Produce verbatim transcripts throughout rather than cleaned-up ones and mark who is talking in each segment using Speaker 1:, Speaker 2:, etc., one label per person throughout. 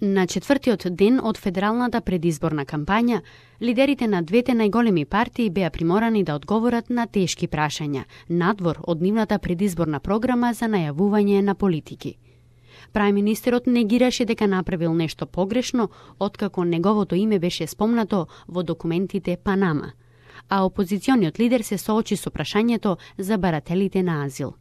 Speaker 1: На четвртиот ден од федералната предизборна кампања, лидерите на двете најголеми партии беа приморани да одговорат на тешки прашања, надвор од нивната предизборна програма за најавување на политики. Прајм-министерот негираше дека направил нешто погрешно, откако неговото име беше спомнато во документите Панама, а опозициониот лидер се соочи со прашањето за барателите на азил.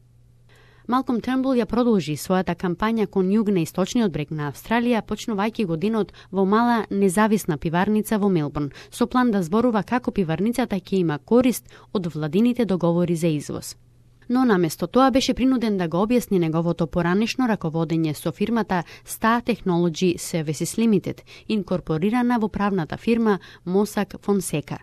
Speaker 1: Малком Трнбул ја продолжи својата кампања кон југ на источниот брег на Австралија, почнувајќи годинот во мала независна пиварница во Мелбурн, со план да зборува како пиварницата ќе има корист од владините договори за извоз. Но наместо тоа беше принуден да го објасни неговото поранешно раководење со фирмата Star Technology Services Limited, инкорпорирана во правната фирма Mossack Fonseca.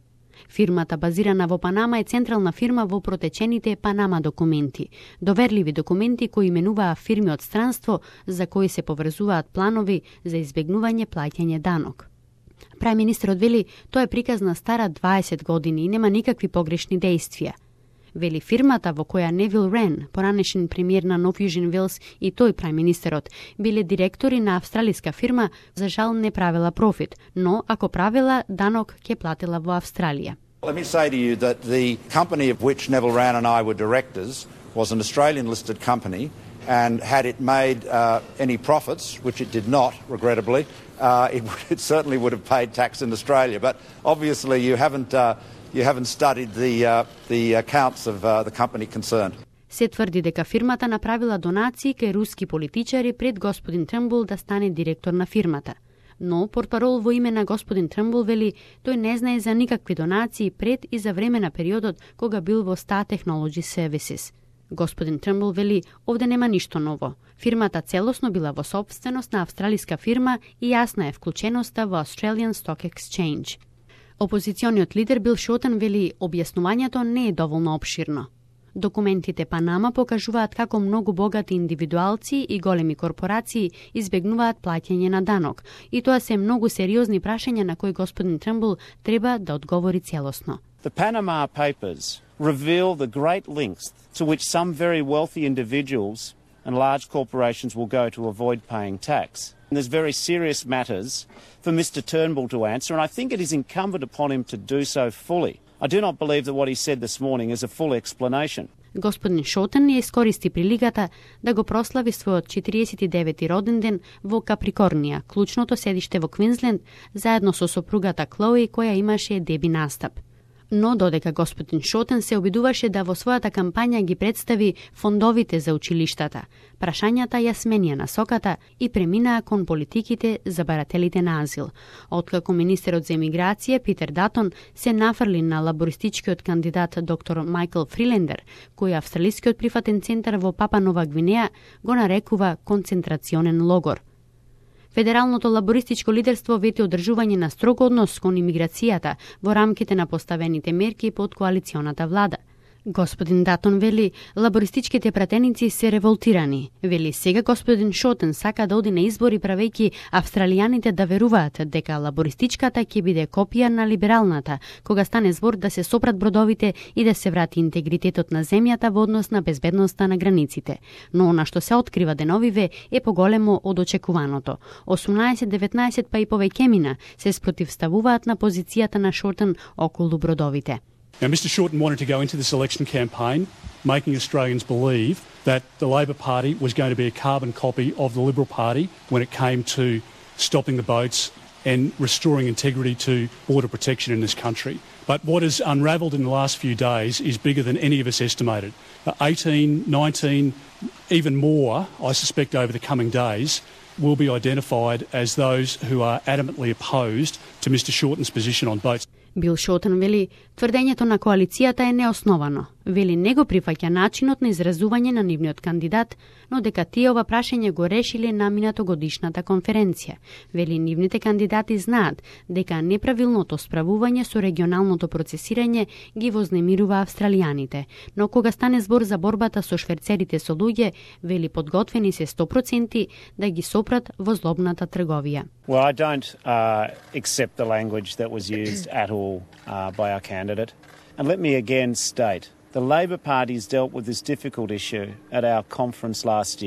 Speaker 1: Фирмата базирана во Панама е централна фирма во протечените Панама документи, доверливи документи кои именуваа фирми од странство за кои се поврзуваат планови за избегнување плаќање данок. Прајм-министерот вели, тоа е приказна стара дваесет години и нема никакви погрешни дејствија. Вели фирмата во која Невил Рен, поранешен премиер на Нов Јужен Велс и тој прајм-министерот, биле директори на австралиска фирма, за жал не правила профит, но ако правила, данок ќе платила во Австралија.
Speaker 2: Let me say to you that the company of which Neville Wran and I were directors was an Australian listed company, and had it made uh, any profits, which it did not, regrettably, uh, it, it certainly would have paid tax in Australia. But obviously you haven't uh, You haven't studied the, uh, the accounts of uh, the company concerned.
Speaker 1: Се тврди дека фирмата направила донации кај руски политичари пред господин Трнбул да стане директор на фирмата. Но портпарол во име на господин Трнбул вели тој не знае за никакви донации пред и за време на периодот кога бил во Star Technology Services. Господин Трнбул вели овде нема ништо ново. Фирмата целосно била во собственост на австралиска фирма и јасна е вклученоста во Australian Stock Exchange. Опозициониот лидер Бил Шотен вели објаснувањето не е доволно опширно. Документите Панама покажуваат како многу богати индивидуалци и големи корпорации избегнуваат плаќање на данок, и тоа се многу сериозни прашања на кои господин Трнбул треба да одговори целосно.
Speaker 3: The Panama Papers reveal the great lengths to which some very wealthy individuals and large corporations will go to avoid paying tax. And there's very serious matters for Mister Turnbull to answer, and I think it is incumbent upon him to do so fully. I do not believe that what he said this morning is a full explanation.
Speaker 1: Господин Шотен ја искористи приликата да го прослави својот четириесет и девети роден ден во Каприкорнија, клучното седиште во Квинсленд, заедно со сопругата Клои, која имаше деби настап. Но додека господин Шотен се обидуваше да во својата кампања ги представи фондовите за училиштата, прашањата ја сменија насоката и преминаа кон политиките за барателите на азил. Откако министерот за емиграција Питер Датон се нафрли на лабористичкиот кандидат доктор Майкл Фрилендер, кој австралискиот прифатен центар во Папа Нова Гвинеја го нарекува концентрационен логор. Федералното лабористичко лидерство вети одржување на строг однос кон имиграцијата во рамките на поставените мерки под коалиционата влада. Господин Датон вели, лабористичките пратеници се револтирани. Вели, сега господин Шотен сака да оди на избори правејќи австралијаните да веруваат дека лабористичката ќе биде копија на либералната, кога стане збор да се сопрат бродовите и да се врати интегритетот на земјата во однос на безбедноста на границите. Но она што се открива деновиве е поголемо од очекуваното. осумнаесет деветнаесет па и повеќе мина се спротивставуваат на позицијата на Шотен околу бродовите.
Speaker 4: Now, Mister Shorten wanted to go into this election campaign making Australians believe that the Labor Party was going to be a carbon copy of the Liberal Party when it came to stopping the boats and restoring integrity to border protection in this country. But what has unravelled in the last few days is bigger than any of us estimated. Uh, eighteen, nineteen, even more, I suspect over the coming days, will be identified as those who are adamantly opposed to Mister Shorten's position on boats.
Speaker 1: Бил Шотен вели, тврдењето на коалицијата е неосновано. Вели, не го прифаќа начинот на изразување на нивниот кандидат, но дека тие ова прашање го решиле на минатогодишната конференција. Вели, нивните кандидати знаат дека неправилното справување со регионалното процесирање ги вознемирува австралијаните, но кога стане збор за борбата со шверцерите со луѓе, вели, подготвени се сто проценти да ги сопрат во злобната трговија.
Speaker 3: Well, I don't uh, accept the language that was used at all uh, by our candidate. And let me again state, the Labor Party's dealt with this difficult issue at our conference last year.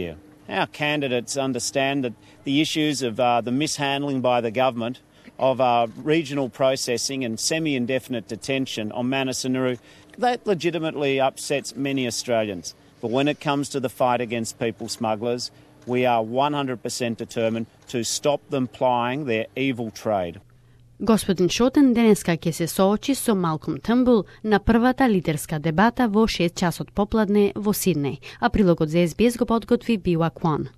Speaker 3: Our candidates understand that the issues of uh, the mishandling by the government of uh, regional processing and semi-indefinite detention on Manus Nauru, that legitimately upsets many Australians. But when it comes to the fight against people smugglers, we are one hundred percent determined to stop them plying their evil trade.
Speaker 1: Господин Шотен денеска ќе се соочи со Малком Тумбул на првата лидерска дебата во шест часот попладне во Сиднеј, а прилогот за Ес Би Ес го подготви Била Кван.